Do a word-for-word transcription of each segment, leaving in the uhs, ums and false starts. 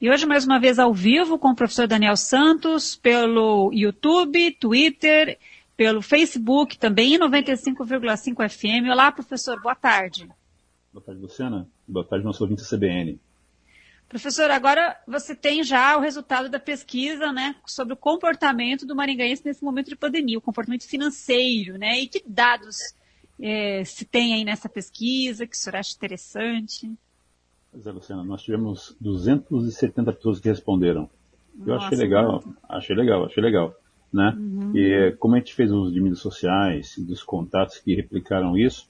E hoje, mais uma vez, ao vivo, com o professor Daniel Santos, pelo YouTube, Twitter, pelo Facebook, também em noventa e cinco vírgula cinco F M. Olá, professor, boa tarde. Boa tarde, Luciana. Boa tarde, nosso ouvinte C B N. Professor, agora você tem já o resultado da pesquisa, né, sobre o comportamento do maringaense nesse momento de pandemia, o comportamento financeiro, né? E que dados é, se tem aí nessa pesquisa, que o senhor acha interessante? Pois é, Luciana, nós tivemos duzentas e setenta pessoas que responderam. Eu Nossa, achei legal, muito. achei legal, achei legal, né? Uhum. E como a gente fez uso de mídias sociais e dos contatos que replicaram isso,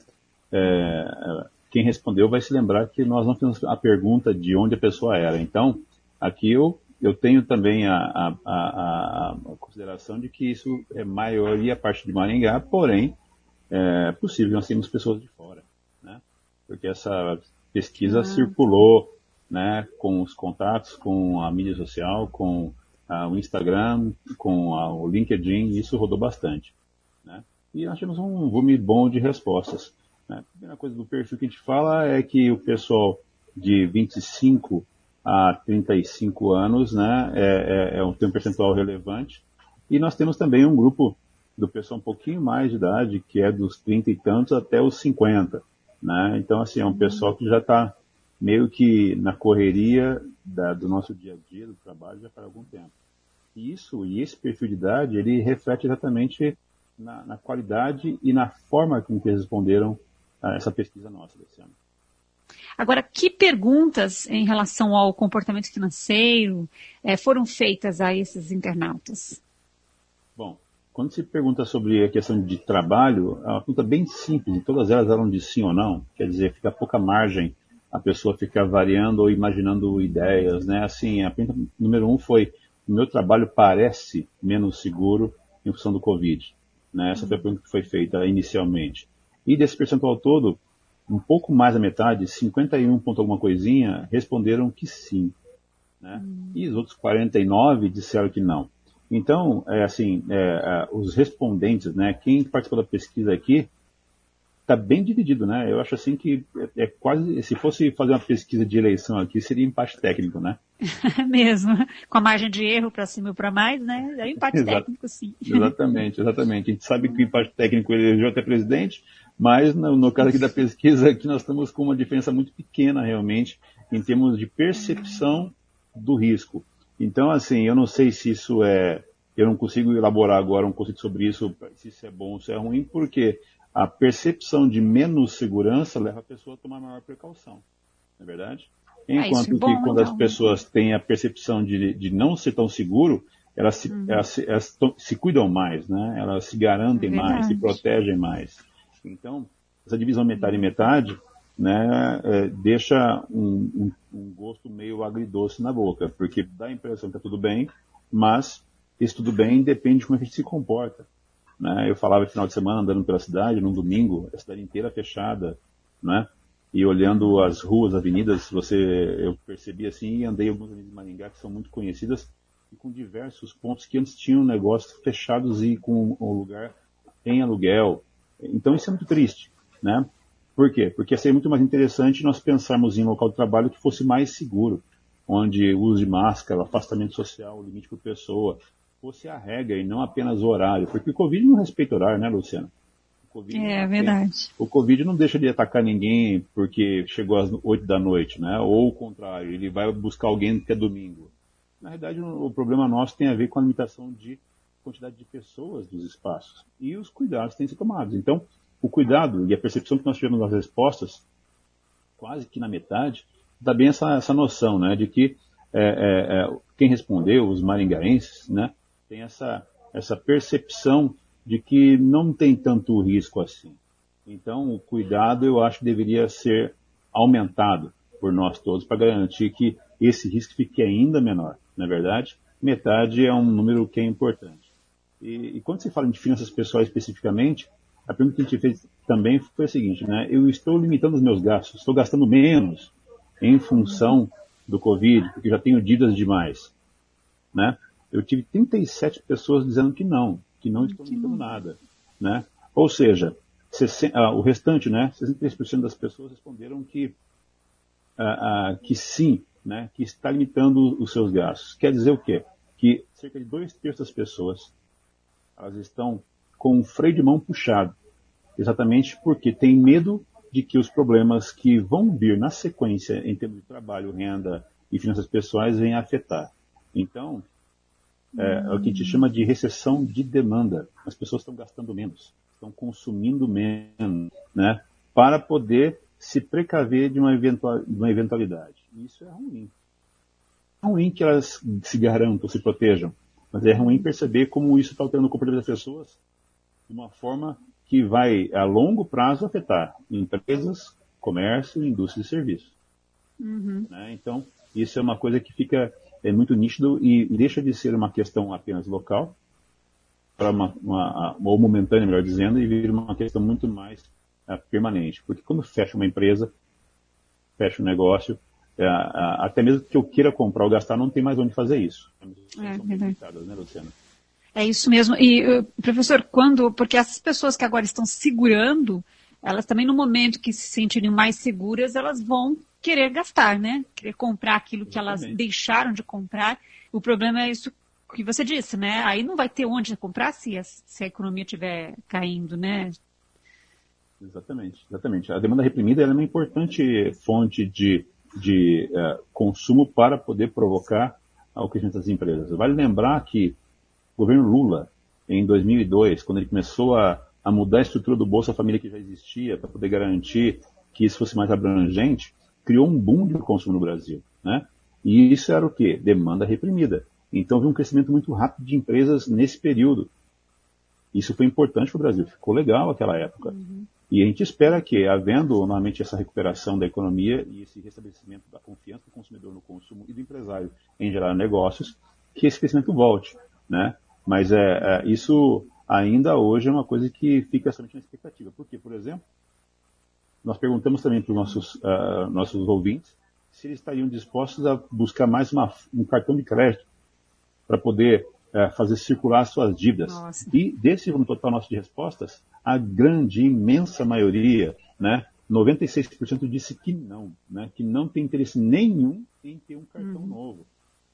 é, quem respondeu vai se lembrar que nós não fizemos a pergunta de onde a pessoa era. Então, aqui eu, eu tenho também a, a, a, a consideração de que isso é maioria parte de Maringá, porém, é possível que nós tenhamos pessoas de fora, né? Porque essa pesquisa ah. circulou, né, com os contatos, com a mídia social, com ah, o Instagram, com ah, o LinkedIn, isso rodou bastante, né? E nós temos um volume bom de respostas, né? A primeira coisa do perfil que a gente fala é que o pessoal de vinte e cinco a trinta e cinco anos, né, é, é, é um, tem um percentual relevante, e nós temos também um grupo do pessoal um pouquinho mais de idade, que é dos trinta e tantos até os cinquenta, né? Então, assim, é um pessoal que já está meio que na correria da, do nosso dia a dia, do trabalho, já faz algum tempo. E isso, e esse perfil de idade, ele reflete exatamente na, na qualidade e na forma com que eles responderam a essa pesquisa nossa desse ano. Agora, que perguntas em relação ao comportamento financeiro eh, foram feitas a esses internautas? Bom, quando se pergunta sobre a questão de trabalho, é uma pergunta bem simples, e todas elas eram de sim ou não, quer dizer, fica pouca margem a pessoa ficar variando ou imaginando ideias, né? Assim, a pergunta número um foi, o meu trabalho parece menos seguro em função do Covid, né? Essa foi a pergunta que foi feita inicialmente. E desse percentual todo, um pouco mais da metade, cinquenta e um ponto alguma coisinha, responderam que sim, né? E os outros quarenta e nove disseram que não. Então, é assim, é, é, os respondentes, né, quem participou da pesquisa aqui, está bem dividido, né? Eu acho assim que é, é quase, se fosse fazer uma pesquisa de eleição aqui, seria empate técnico, né? Mesmo, com a margem de erro para cima e para mais, né? É um empate Exato. técnico, sim. Exatamente, exatamente. A gente sabe que o empate técnico elegeu até presidente, mas no, no caso aqui da pesquisa, aqui nós estamos com uma diferença muito pequena, realmente, em termos de percepção do risco. Então, assim, eu não sei se isso é... Eu não consigo elaborar agora um conceito sobre isso, se isso é bom ou se é ruim, porque a percepção de menos segurança leva a pessoa a tomar maior precaução, não é verdade? Enquanto ah, é bom, que quando então. as pessoas têm a percepção de, de não ser tão seguro, elas se, uhum. elas se, elas se cuidam mais, né? Elas se garantem é mais, se protegem mais. Então, essa divisão metade e metade, né, é, deixa um, um, um gosto meio agridoce na boca, porque dá a impressão que está tudo bem, mas esse tudo bem depende de como a gente se comporta, né? Eu falava no final de semana andando pela cidade, num domingo, a cidade inteira fechada, né? E olhando as ruas, avenidas, você, eu percebi assim, e andei algumas avenidas de Maringá que são muito conhecidas e com diversos pontos que antes tinham negócios fechados e com o lugar em aluguel. Então isso é muito triste, né? Por quê? Porque seria muito mais interessante nós pensarmos em um local de trabalho que fosse mais seguro, onde o uso de máscara, o afastamento social, o limite por pessoa, fosse a regra e não apenas o horário. Porque o Covid não respeita horário, né, Luciana? O COVID é verdade. O Covid não deixa de atacar ninguém porque chegou às oito da noite, né? Ou o contrário, ele vai buscar alguém que é domingo. Na verdade, o problema nosso tem a ver com a limitação de quantidade de pessoas dos espaços. E os cuidados têm que ser tomados. Então, o cuidado e a percepção que nós tivemos nas respostas, quase que na metade, dá bem essa, essa noção, né? De que é, é, é, quem respondeu, os maringaenses, né? Tem essa, essa percepção de que não tem tanto risco assim. Então, o cuidado eu acho que deveria ser aumentado por nós todos para garantir que esse risco fique ainda menor. Na verdade, metade é um número que é importante. E, e quando se fala de finanças pessoais especificamente, a pergunta que a gente fez também foi a seguinte, né? Eu estou limitando os meus gastos, estou gastando menos em função do Covid, porque já tenho dívidas demais, né? Eu tive trinta e sete pessoas dizendo que não, que não estão limitando nada, né? Ou seja, sessenta, ah, o restante, né, sessenta e três por cento das pessoas responderam que, ah, ah, que sim, né, que está limitando os seus gastos. Quer dizer o quê? Que cerca de dois terços das pessoas elas estão com o freio de mão puxado, exatamente porque tem medo de que os problemas que vão vir na sequência em termos de trabalho, renda e finanças pessoais venham a afetar. Então, é, é o que a gente chama de recessão de demanda. As pessoas estão gastando menos, estão consumindo menos, né, para poder se precaver de uma, eventual, de uma eventualidade. E isso é ruim. É ruim que elas se garantam, se protejam, mas é ruim perceber como isso está alterando o comportamento das pessoas de uma forma que vai, a longo prazo, afetar empresas, comércio, indústria e serviços. Uhum. Né? Então, isso é uma coisa que fica é, muito nítido e deixa de ser uma questão apenas local, para uma, uma, ou momentânea, melhor dizendo, e vira uma questão muito mais é, permanente. Porque quando fecha uma empresa, fecha um negócio, é, até mesmo que eu queira comprar ou gastar, não tem mais onde fazer isso. É, são limitadas, né, Luciana? É isso mesmo. E, professor, quando, porque essas pessoas que agora estão segurando, elas também no momento que se sentirem mais seguras, elas vão querer gastar, né? Querer comprar aquilo que elas deixaram de comprar. O problema é isso que você disse, né? Aí não vai ter onde comprar se a, se a economia estiver caindo, né? Exatamente, exatamente. A demanda reprimida é uma importante fonte de, de uh, consumo para poder provocar o crescimento das empresas. Vale lembrar que o governo Lula, em dois mil e dois, quando ele começou a, a mudar a estrutura do Bolsa Família que já existia para poder garantir que isso fosse mais abrangente, criou um boom de consumo no Brasil, né? E isso era o quê? Demanda reprimida. Então, houve um crescimento muito rápido de empresas nesse período. Isso foi importante para o Brasil, ficou legal aquela época. Uhum. E a gente espera que, havendo novamente essa recuperação da economia e esse restabelecimento da confiança do consumidor no consumo e do empresário em gerar negócios, que esse crescimento volte, né? Mas é, é, isso ainda hoje é uma coisa que fica somente na expectativa. Por quê? Por exemplo, nós perguntamos também para os nossos, uh, nossos ouvintes se eles estariam dispostos a buscar mais uma, um cartão de crédito para poder uh, fazer circular suas dívidas. Nossa. E desse volume total nosso de respostas, a grande, imensa maioria, né, noventa e seis por cento disse que não, né, que não tem interesse nenhum em ter um cartão uhum. novo.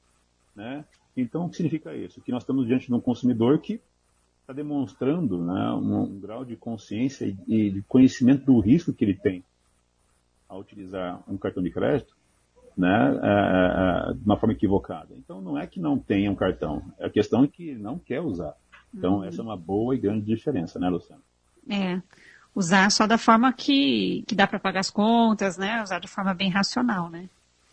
Né? Então, o que significa isso? Que nós estamos diante de um consumidor que está demonstrando, né, um, um grau de consciência e, e de conhecimento do risco que ele tem ao utilizar um cartão de crédito, né, é, é, de uma forma equivocada. Então, não é que não tenha um cartão, é a questão é que ele não quer usar. Então, uhum. essa é uma boa e grande diferença, né, Luciana? É, usar só da forma que, que dá para pagar as contas, né, usar de forma bem racional, né?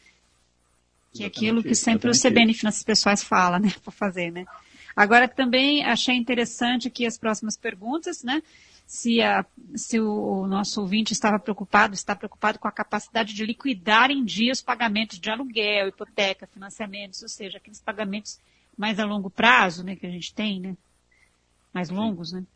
Que é aquilo que sempre o C B N Finanças Pessoais fala, né, para fazer, né? Agora, também achei interessante aqui as próximas perguntas, né? Se, a, se o, o nosso ouvinte estava preocupado, está preocupado com a capacidade de liquidar em dia os pagamentos de aluguel, hipoteca, financiamentos, ou seja, aqueles pagamentos mais a longo prazo, né, que a gente tem, né? Mais longos, né?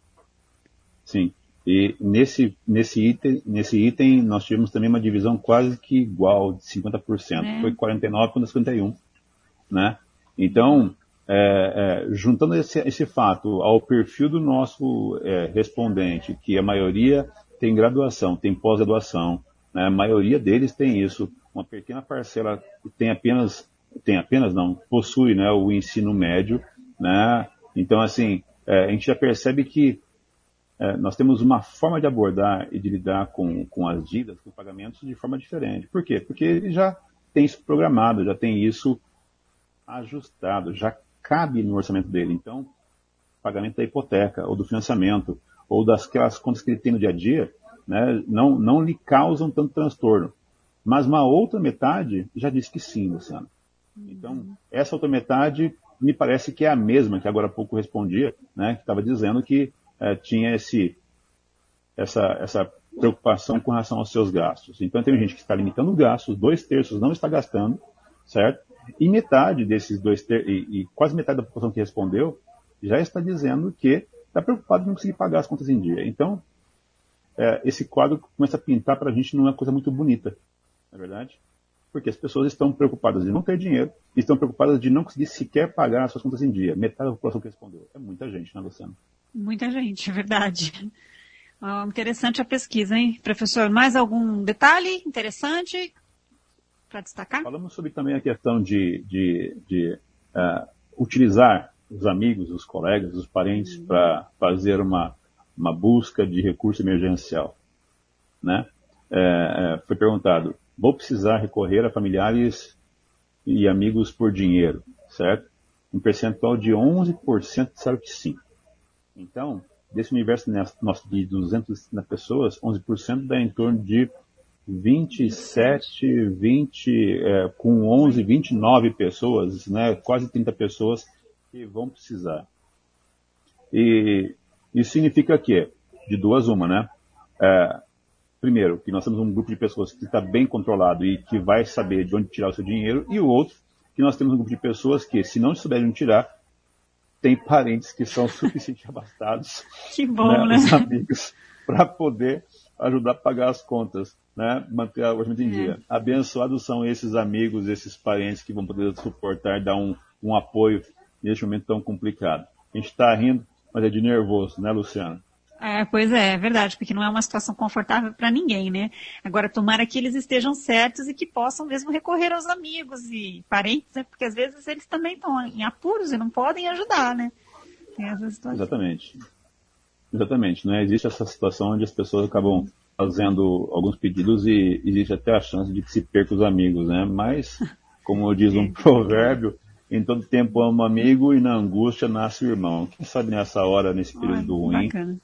Sim. E nesse, nesse, item, nesse item nós tivemos também uma divisão quase que igual, de cinquenta por cento. É. Foi quarenta e nove contra cinquenta e um. Né? Então, é, é, juntando esse, esse fato ao perfil do nosso é, respondente, que a maioria tem graduação, tem pós-graduação, né? A maioria deles tem isso, uma pequena parcela tem apenas, tem apenas não, possui, né, o ensino médio, né? Então, assim, é, a gente já percebe que É, nós temos uma forma de abordar e de lidar com, com as dívidas, com pagamentos, de forma diferente. Por quê? Porque ele já tem isso programado, já tem isso ajustado, já cabe no orçamento dele. Então, pagamento da hipoteca, ou do financiamento, ou das aquelas contas que ele tem no dia a dia, né, não, não lhe causam tanto transtorno. Mas uma outra metade já disse que sim, Luciana. Então, essa outra metade me parece que é a mesma que agora há pouco respondia, né, que estava dizendo que É, tinha esse, essa, essa preocupação com relação aos seus gastos. Então, tem gente que está limitando os gastos, dois terços não está gastando, certo? E metade desses dois terços, e, e quase metade da população que respondeu, já está dizendo que está preocupado em não conseguir pagar as contas em dia. Então, é, esse quadro começa a pintar para a gente numa coisa muito bonita, não é verdade? Porque as pessoas estão preocupadas de não ter dinheiro, e estão preocupadas de não conseguir sequer pagar as suas contas em dia. Metade da população que respondeu. É muita gente, né, Luciano? Muita gente, é verdade. Oh, interessante a pesquisa, hein, professor? Mais algum detalhe interessante para destacar? Falamos sobre também a questão de, de, de uh, utilizar os amigos, os colegas, os parentes uhum. para fazer uma, uma busca de recurso emergencial, né? É, foi perguntado, vou precisar recorrer a familiares e amigos por dinheiro, certo? Um percentual de onze por cento disseram que sim. Então, desse universo nosso de duzentas e cinquenta pessoas, onze por cento dá em torno de vinte e sete, vinte, é, com onze, vinte e nove pessoas, né? Quase trinta pessoas que vão precisar. E isso significa que, de duas uma, né? É, primeiro, que nós temos um grupo de pessoas que está bem controlado e que vai saber de onde tirar o seu dinheiro, e o outro, que nós temos um grupo de pessoas que, se não souberem onde tirar, tem parentes que são suficientemente abastados, que bom, né, né? Os amigos, para poder ajudar a pagar as contas, né? Manter o orçamento em dia. É. Abençoados são esses amigos, esses parentes que vão poder suportar, dar um, um apoio neste momento tão complicado. A gente está rindo, mas é de nervoso, né, Luciana? É, pois é, é verdade, porque não é uma situação confortável para ninguém, né? Agora, tomara que eles estejam certos e que possam mesmo recorrer aos amigos e parentes, né? Porque às vezes eles também estão em apuros e não podem ajudar, né? Tem essa situação. Exatamente. Exatamente, né? Existe essa situação onde as pessoas acabam fazendo alguns pedidos e existe até a chance de que se perca os amigos, né? Mas, como diz um provérbio, em todo tempo ama amigo e na angústia nasce o irmão. Quem sabe nessa hora, nesse período ruim, bacana.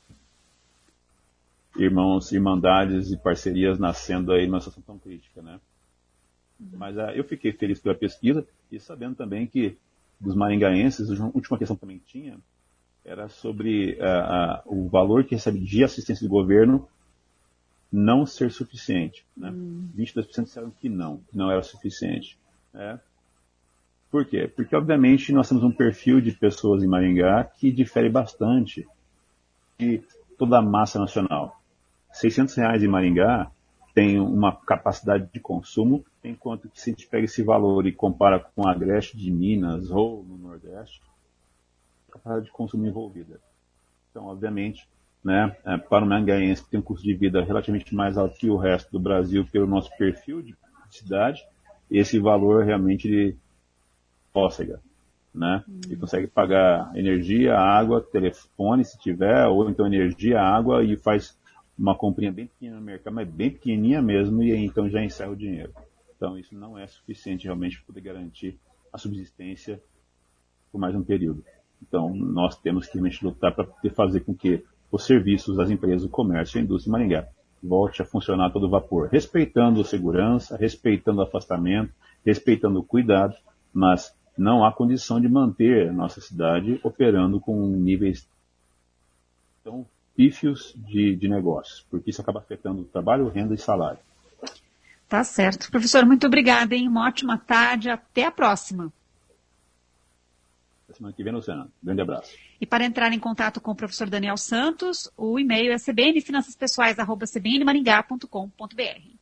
Irmãos, irmandades e parcerias nascendo aí numa situação tão crítica, né? Uhum. Mas uh, eu fiquei feliz pela pesquisa e sabendo também que dos maringaenses, a última questão que também tinha era sobre uh, uh, o valor que recebe de assistência do governo não ser suficiente, né? Uhum. vinte e dois por cento disseram que não, que não era suficiente. Né? Por quê? Porque, obviamente, nós temos um perfil de pessoas em Maringá que difere bastante de toda a massa nacional. seiscentos reais em Maringá tem uma capacidade de consumo, enquanto que se a gente pega esse valor e compara com a Agreste de Minas ou no Nordeste, a capacidade de consumo envolvida. Então, obviamente, né, para o maringaense que tem um custo de vida relativamente mais alto que o resto do Brasil pelo nosso perfil de cidade, esse valor realmente ele cócega, né? Hum. Ele consegue pagar energia, água, telefone, se tiver, ou então energia, água, e faz uma comprinha bem pequena no mercado, mas bem pequenininha mesmo, e aí então já encerra o dinheiro. Então isso não é suficiente realmente para poder garantir a subsistência por mais um período. Então nós temos que realmente lutar para poder fazer com que os serviços das empresas, o comércio e a indústria em Maringá volte a funcionar a todo vapor, respeitando a segurança, respeitando o afastamento, respeitando o cuidado, mas não há condição de manter a nossa cidade operando com níveis tão pífios de, de negócios, porque isso acaba afetando o trabalho, renda e salário. Tá certo. Professor, muito obrigada, hein? Uma ótima tarde. Até a próxima. Até semana que vem, Luciana. Grande abraço. E para entrar em contato com o professor Daniel Santos, o e-mail é c b n finanças pessoais arroba c b n maringá ponto com ponto b r.